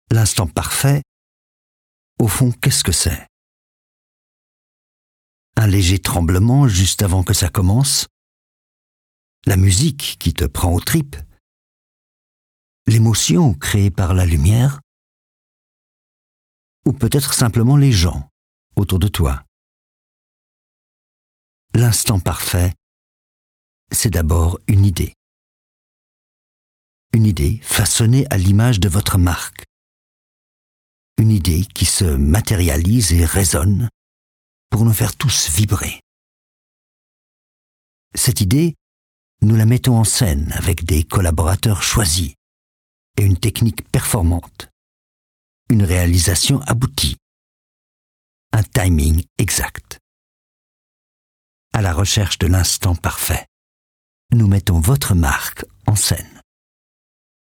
L'instant parfait, au fond, qu'est-ce que c'est? Un léger tremblement juste avant que ça commence? La musique qui te prend aux tripes? L'émotion créée par la lumière? Ou peut-être simplement les gens autour de toi? L'instant parfait, c'est d'abord une idée. Une idée façonnée à l'image de votre marque. Une idée qui se matérialise et résonne pour nous faire tous vibrer. Cette idée, nous la mettons en scène avec des collaborateurs choisis et une technique performante, une réalisation aboutie, un timing exact. À la recherche de l'instant parfait, nous mettons votre marque en scène.